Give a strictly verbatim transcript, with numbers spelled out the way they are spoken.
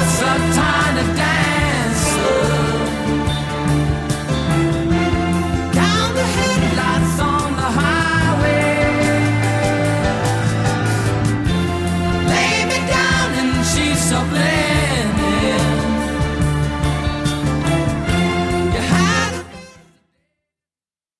just a tiny dancer. Down the headlights on the highway, lay me down and she's so blessed.